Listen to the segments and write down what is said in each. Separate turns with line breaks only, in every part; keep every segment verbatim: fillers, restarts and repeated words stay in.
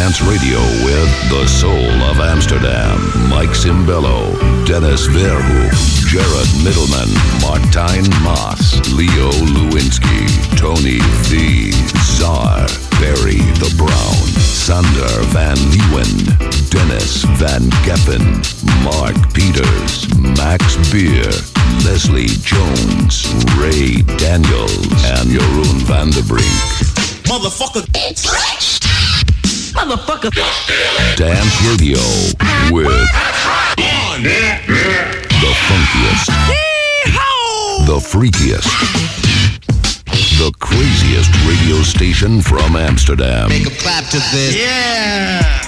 Dance Radio with the soul of Amsterdam, Mike Cimbello, Dennis Verhoek, Jared Middleman, Martijn Maas, Leo Lewinsky, Tony V, Czar, Barry the Brown, Sander van Leeuwen, Dennis van Geffen, Mark Peters, Max Beer, Leslie Jones, Ray Daniels, and Jeroen van der Brink.
Motherfucker. Motherfucker.
Dance Radio with the funkiest, the freakiest, the craziest radio station from Amsterdam.
Make a clap to this. Yeah.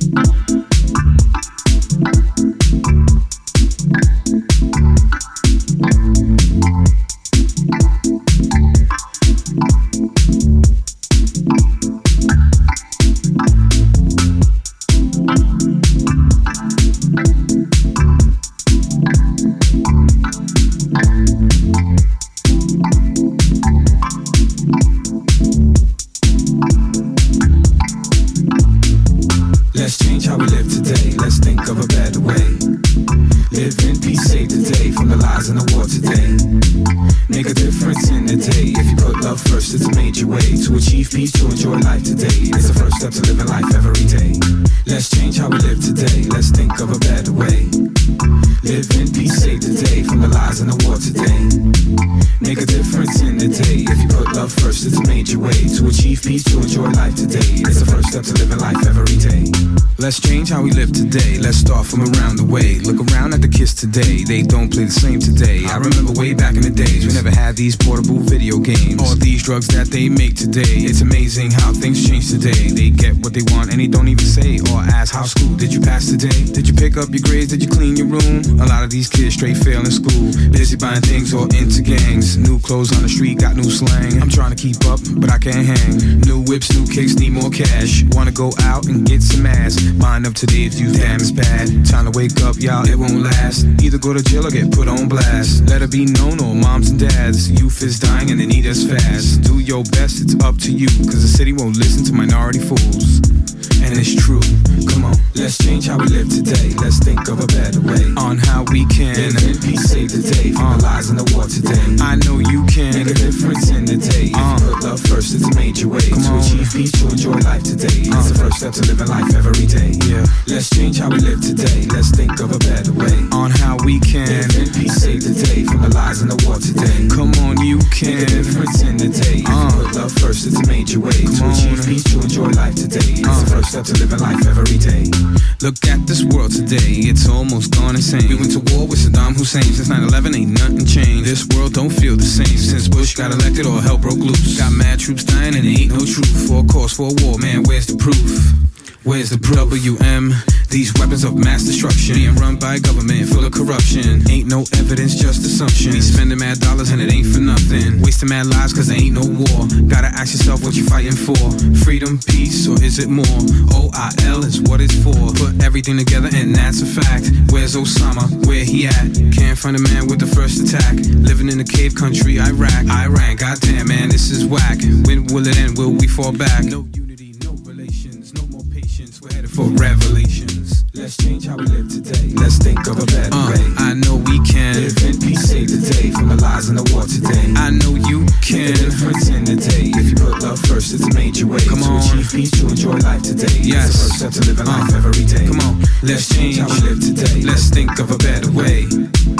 Let's change how we live today. Let's start from around the way. Look around at the kids today. They don't play the same today. I remember way back in the days we never had these portable video games or these drugs that they make today. It's amazing how things change today. They get what they want and they don't even say or ask how school. Did you pass today? Did you pick up your grades? Did you clean your room? A lot of these kids straight fail in school. Busy buying things or into gangs. New clothes on the street, got new slang. I'm trying to keep up, but I can't hang. New whips, new kicks, need more cash. Wanna go out and get some ass. Mind of today's youth, damn it's bad. Time to wake up, y'all, it won't last. Either go to jail or get put on blast. Let it be known, all moms and dads. Youth is dying and they need us fast. Do your best, it's up to you. Cause the city won't listen to minority fools. And it's true, come on. Let's change how we live today. Let's think of a better way. On how we can live in peace, save the day from uh, the lies in the war today. I know you can make a difference in the day. Uh, if you put love first, it's a major way come to on. Achieve peace, to enjoy life today. Uh, it's the first step to living life every day. Yeah. Let's change how we live today. Let's think of a better way. On how we can live in peace, save the day from the lies in the war today. Come on, you can make a difference in the day. If uh, you put love first, it's a major way to achieve peace, to enjoy life today. It's uh, the first step to living life every day. Look at this world today, it's almost gone insane. We went to war with Saddam Hussein. Since nine eleven ain't nothing changed. This world don't feel the same since Bush got elected or hell broke loose. Got mad troops dying and there ain't no truth. For a cause for a war, man, where's the proof? Where's the W M? These weapons of mass destruction being run by a government full of corruption. Ain't no evidence, just assumption. We spending mad dollars and it ain't for nothing. Wasting mad lives cause there ain't no war. Gotta ask yourself what you fighting for. Freedom, peace, or is it more? O I L is what it's for. Put everything together and that's a fact. Where's Osama? Where he at? Can't find a man with the first attack. Living in a cave country, Iraq. Iran, goddamn man, this is whack. When will it end? Will we fall back? No unity, no relations, no more patience. We're headed for revelations. Let's change how we live today. Let's think of a better uh, way. I know we can live in peace, save the day from the lies in the war today. I know you can make a difference in the day. If you put love first, it's a major way come to on. Achieve peace, to enjoy life today. Yes, it's the first step to living uh, life every day. Come on, let's, let's change how we live today. Let's think of a better way.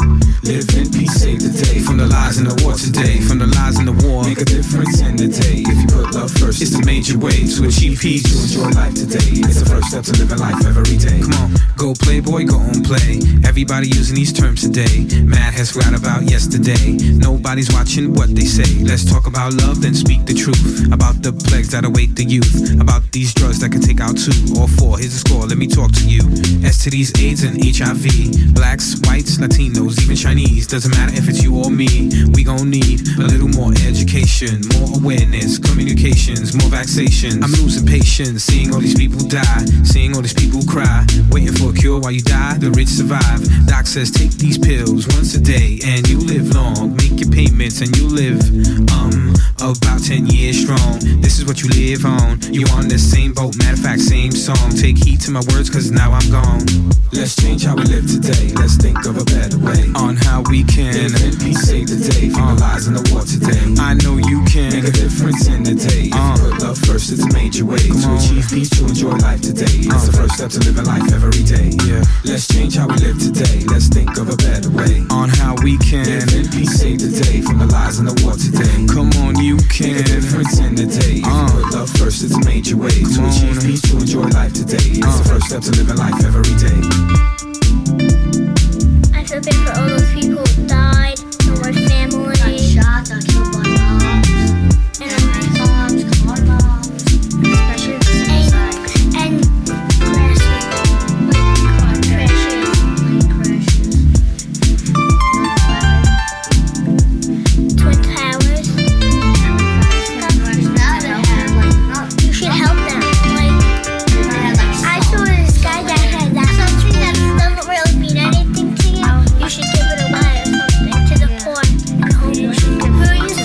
Live in peace, save the day from the lies in the war today. From the lies in the war, make a difference in the day. If you put love first, it's a major way to achieve peace, to enjoy life today. It's the first step to living life every day. Come on, go playboy, go on play. Everybody using these terms today. Mad has forgot about yesterday. Nobody's watching what they say. Let's talk about love, then speak the truth. About the plagues that await the youth. About these drugs that can take out two or four. Here's a score, let me talk to you. S T Ds, AIDS, and H I V. Blacks, whites, Latinos, even Chinese. Doesn't matter if it's you or me. We gon' need a little more education, more awareness, communications, more vaccinations. I'm losing patience, seeing all these people die, seeing all these people cry, waiting for a cure while you die, the rich survive. Doc says take these pills once a day and you live long. Make your payments and you live um about ten years strong. This is what you live on. You on the same boat, matter of fact, same song. Take heed to my words, cause now I'm gone. Let's change how we live today. Let's think of a better way on how we can live in peace, save the day from uh, the lies in the war today. I know you can make a difference in the day. Uh, if you put love first, it's a major way to on. Achieve peace, to enjoy life today. It's uh, the first step to living life every day. Yeah. Let's change how we live today. Let's think of a better way on how we can live in peace, save the day from the lies in the war today. Come on, you can make a difference in the day. If uh, you put love first, it's a major way to achieve on. Peace, to enjoy life today. It's uh, the first step to living life every day.
I feel bad for all those people who died, no more family. Got shot, got killed by bombs. And I'm bombs, car bombs. Especially the suicide. And, and crashes. Like car crashes. Plane crashes. Twin Towers. You should help them. Like, I saw this guy that had that. Something that doesn't really mean anything to you. You should give it away or something to the poor and homeless. Who are you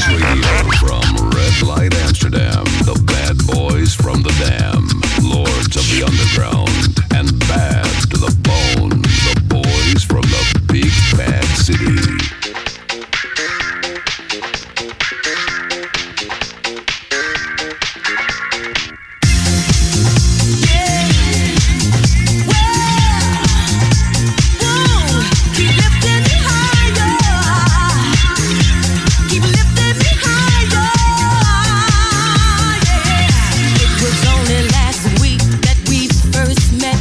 Dance Radio from Red Light Amsterdam. The bad boys from the Dam. Lords of the Underground. And bad to the bone. The boys from the Big Bad City.
Met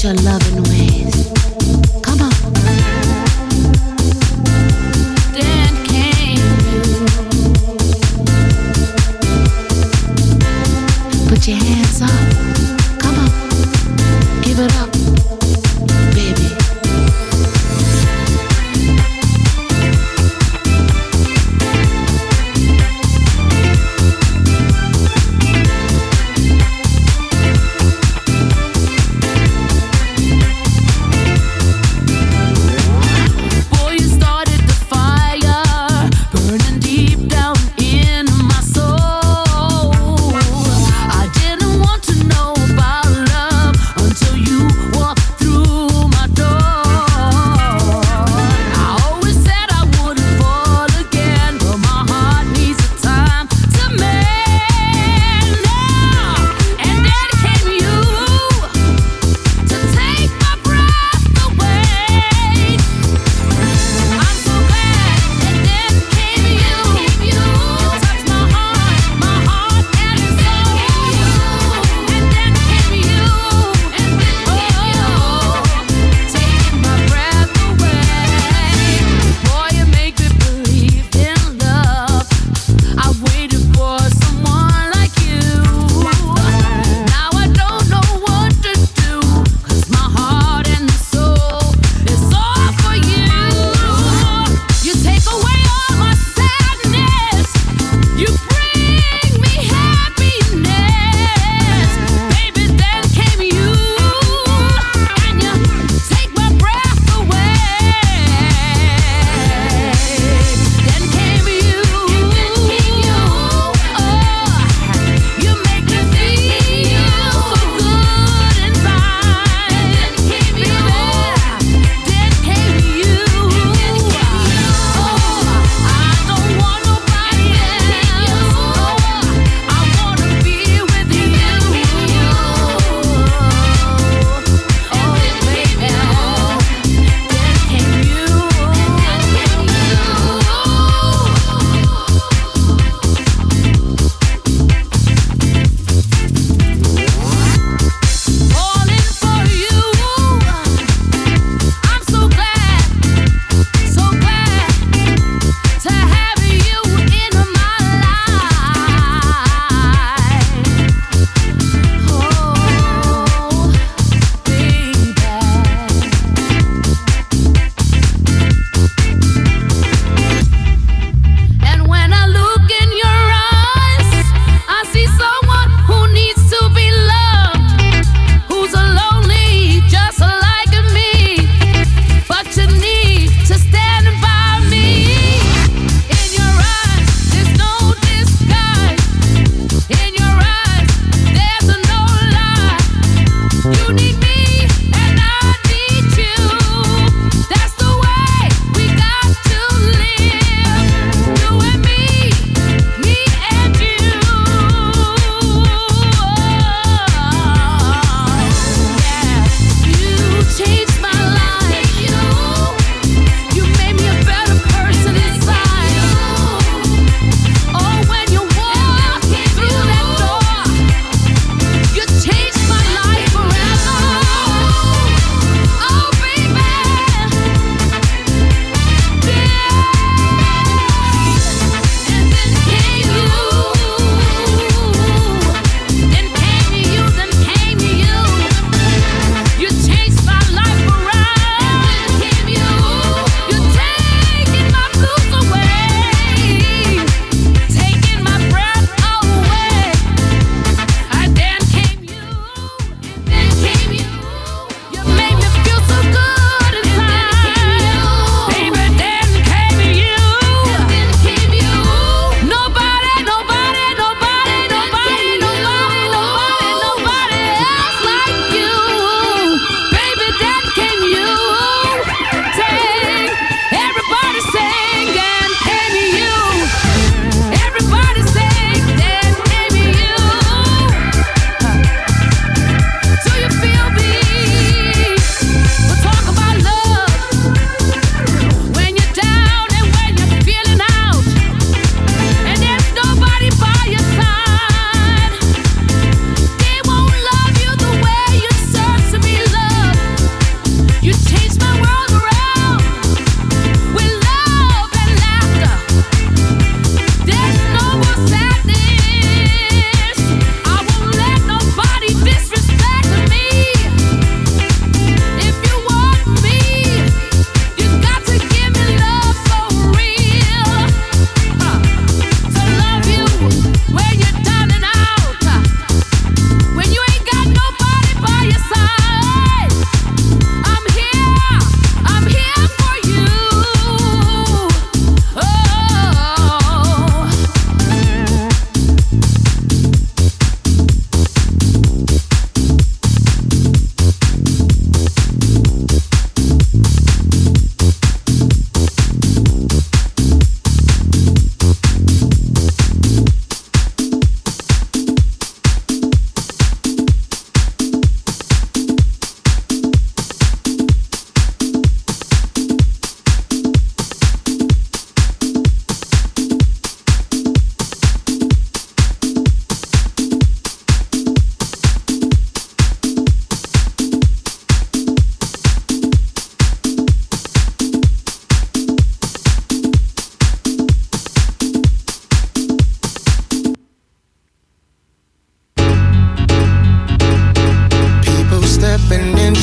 your loving ways. Come on. Then came you. Put your hands up. Come on. Give it up, baby.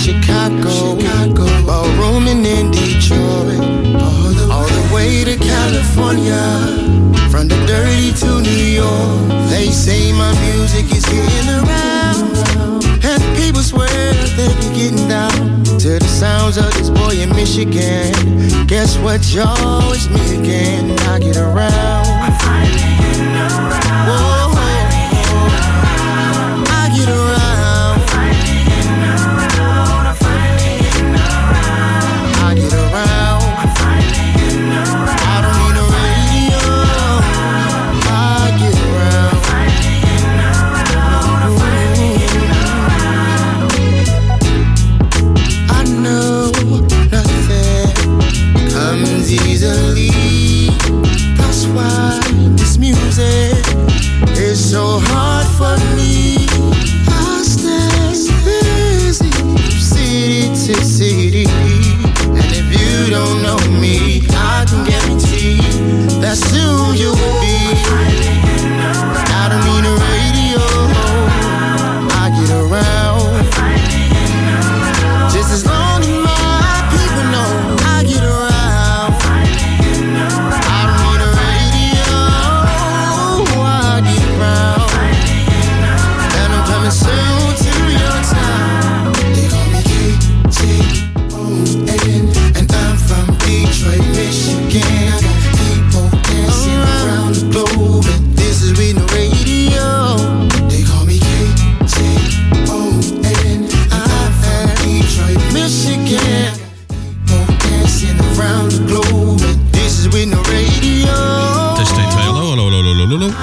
Chicago, Chicago, ballrooming in Detroit, all the, all the way to California, from the dirty to New York. They say my music is getting around, and people swear they be getting down to the sounds of this boy in Michigan. Guess what, y'all? It's me again. I get around. I'm finally getting around. Whoa, I'm finally getting around. I get around. I'm finally getting around. I'm finally getting around. I get around. I'm finally getting around. I don't need a radio. I get around. I'm finally getting around. I'm finally getting around. I know nothing comes easily. That's why this music is so hard for me. I stay busy from city to city, and if you don't know me, I can guarantee that soon you will be. I don't need a radio, I get around. Just as long as my people know I get around. Soon to your town. They call me K J O N, and I'm from Detroit, Michigan. People dancing around the globe, and this is with no radio. They call me K J O N, and I'm from Detroit, Michigan. People dancing around the globe, and this is with no radio.
Test één, twee, hallo, hallo, hallo, hallo, hallo.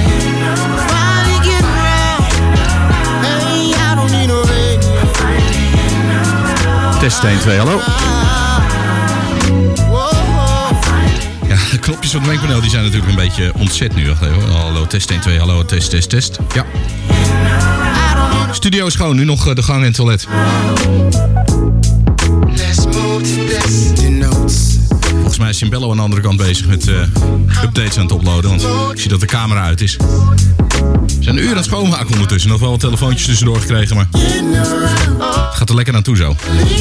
Test één, twee, hallo. Ja, de knopjes van het mengpaneel die zijn natuurlijk een beetje ontzet nu. Wacht even. Hallo, test één, twee, hallo, test, test, test. Ja. Studio is schoon, nu nog de gang en het toilet. Volgens mij is Simbello aan de andere kant bezig met uh, updates aan het uploaden. Want ik zie dat de camera uit is. We zijn een uur aan het schoonmaken ondertussen. Nog wel wat telefoontjes tussendoor gekregen, maar het gaat er lekker aan toe zo.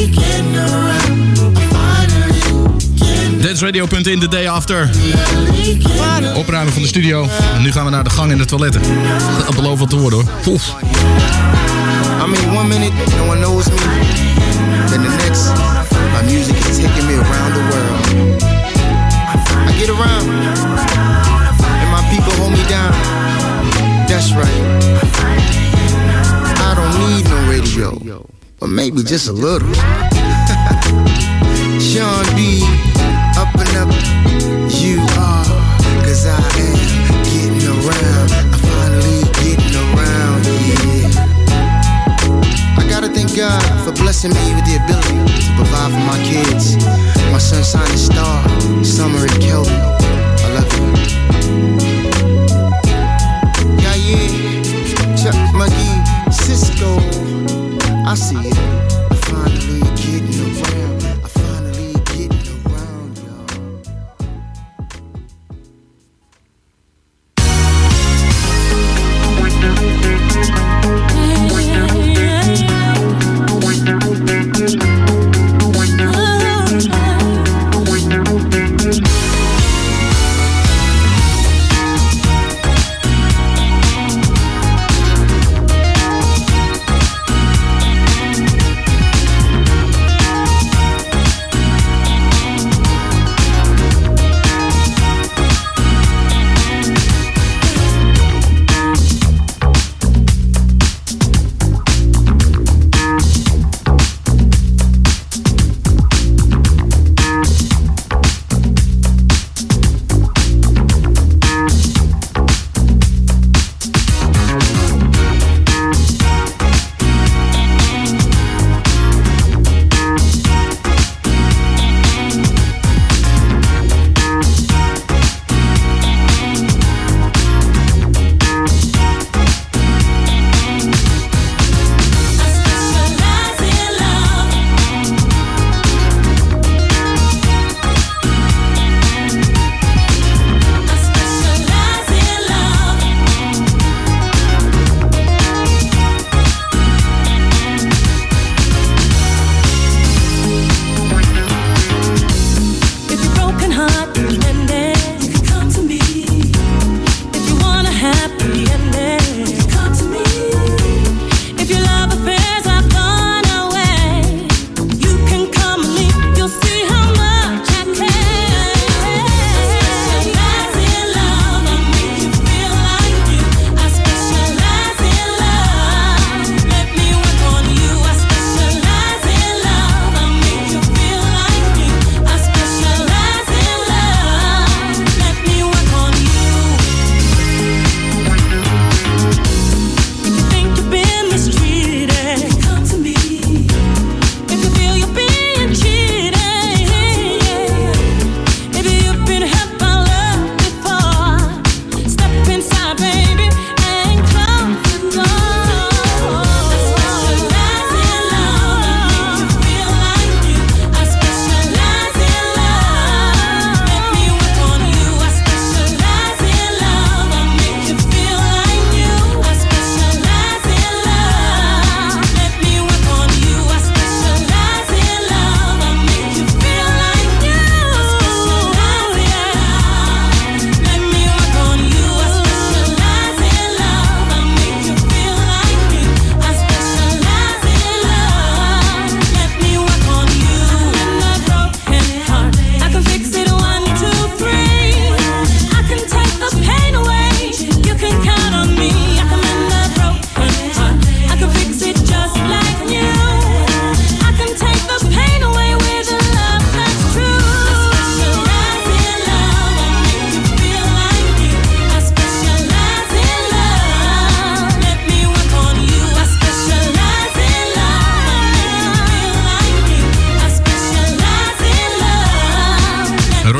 danceradio punt in, the day after. Opruimen van de studio. En nu gaan we naar de gang en de toiletten. Dat belooft wat te worden hoor. Oef.
I mean, one minute no one knows me, then the next my music is taking me around the world. I get around, and my people hold me down. That's right. I don't need no radio, but maybe just a little. Sean B, up and up, you are, cause I am getting around. I'm finally getting around, yeah. I gotta thank God for blessing me with the ability to provide for my kids. My sunshine and star, Summer and Kelvin. I love you. Yeah, yeah. Chuck McGee, Cisco. I see it. I'm finally getting around. I'm finally getting around, y'all.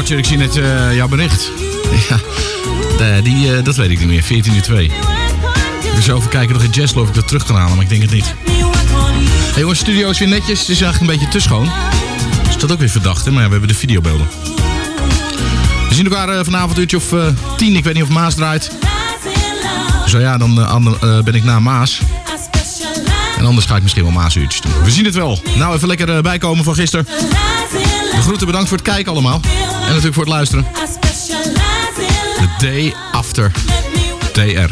Roger, ik zie net uh, jouw bericht. Ja, uh, die, uh, dat weet ik niet meer. veertien uur twee. Ik wil zo even kijken of ik Jazzlo of ik dat terug kan halen, maar ik denk het niet. Hey jongens, studio is weer netjes. Het is eigenlijk een beetje te schoon. Dus dat ook weer verdacht, hè? Maar ja, we hebben de videobeelden. We zien elkaar uh, vanavond uurtje of uh, tien. Ik weet niet of Maas draait. Zo ja, dan uh, uh, ben ik na Maas. En anders ga ik misschien wel Maas uurtjes doen. We zien het wel. Nou, even lekker uh, bijkomen van gisteren. De groeten, bedankt voor het kijken allemaal. En natuurlijk voor het luisteren. The Day After T R.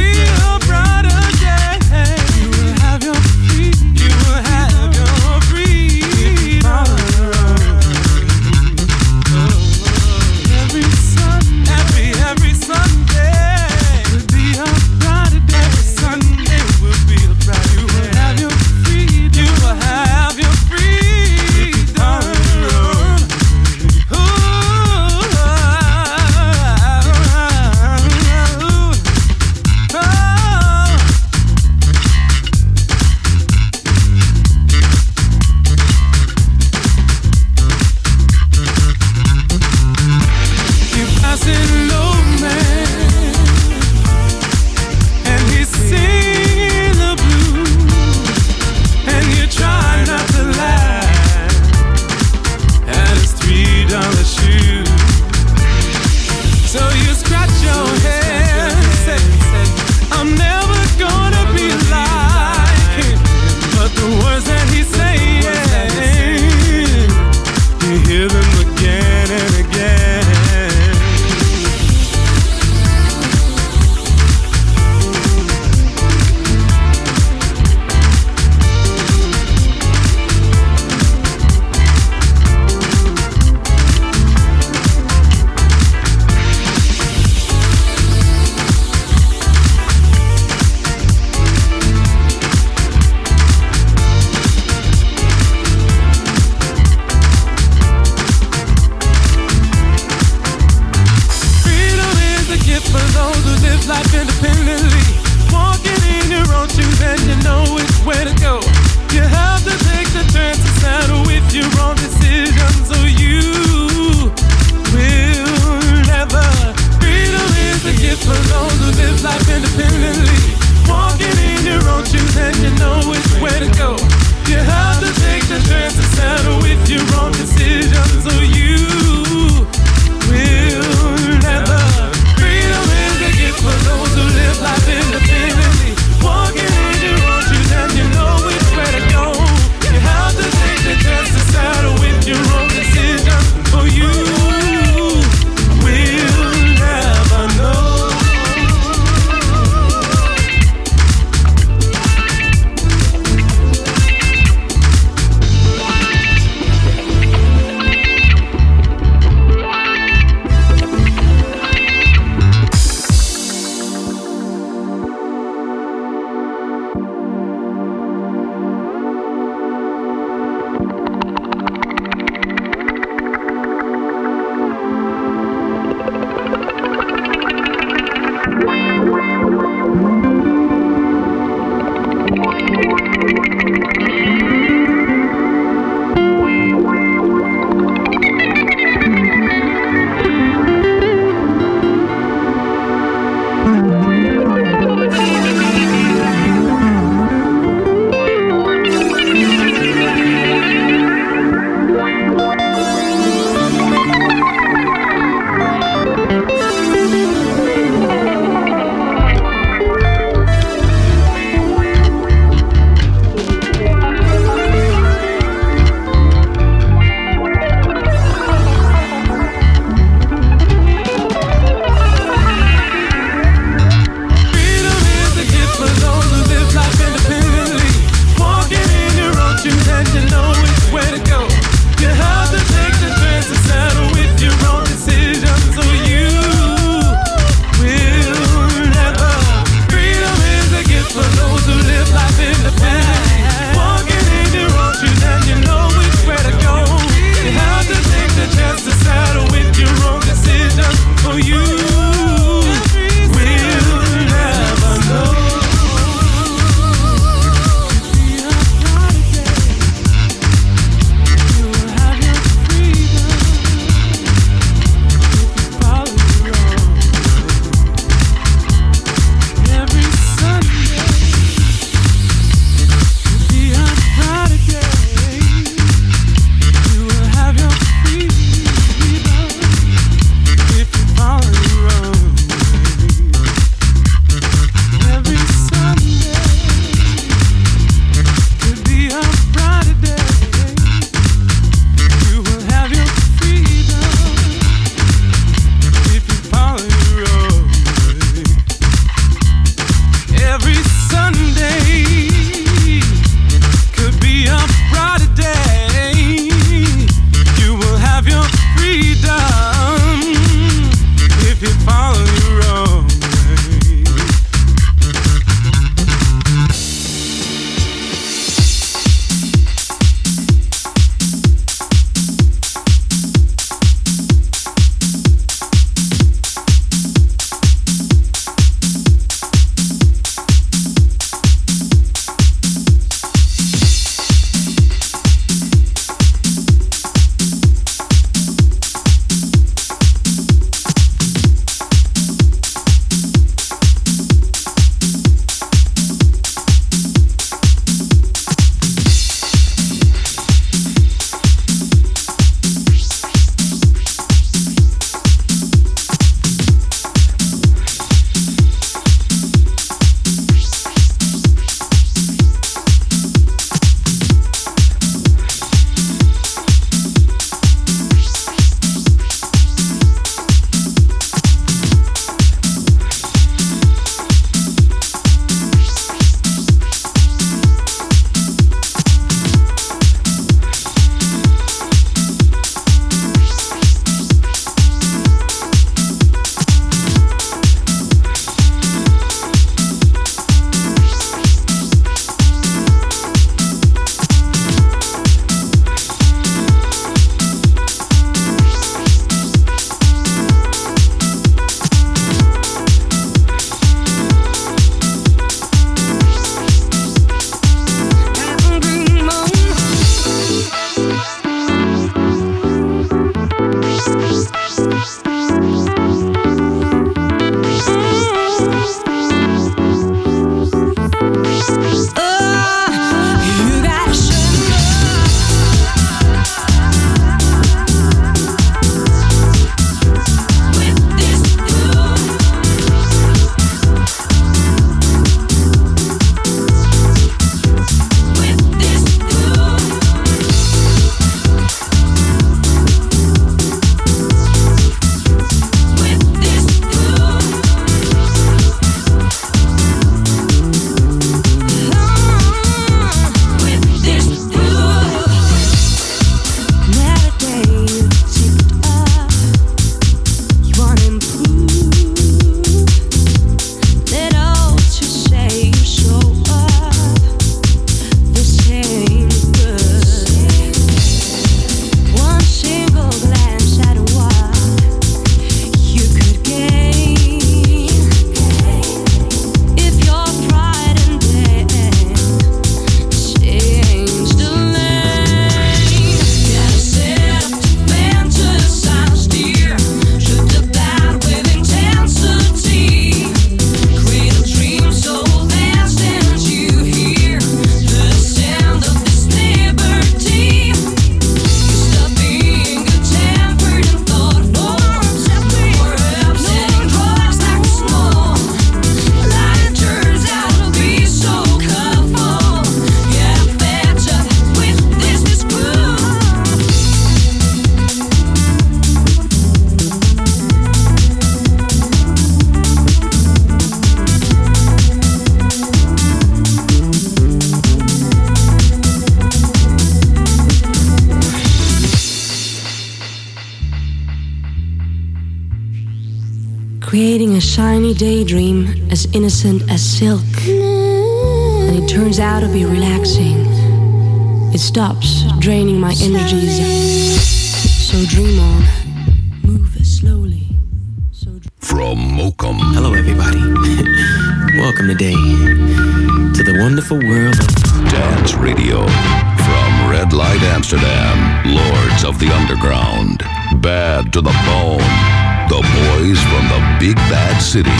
creating a shiny daydream as innocent as silk. And it turns out to be relaxing. It stops draining my energies. So dream on, move slowly. So dr-
From Mokum.
Hello, everybody. Welcome today to the wonderful world of
Dance Radio. From Red Light Amsterdam, Lords of the Underground. Bad to the bone. The boys from the big bad city.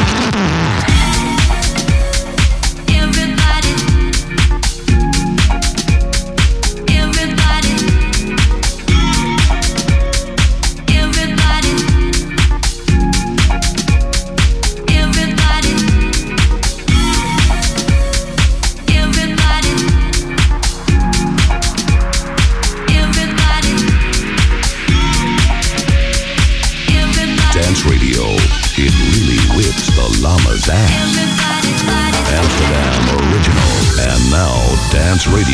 Radio, it really whips the llama's ass. Amsterdam original, and now Dance Radio.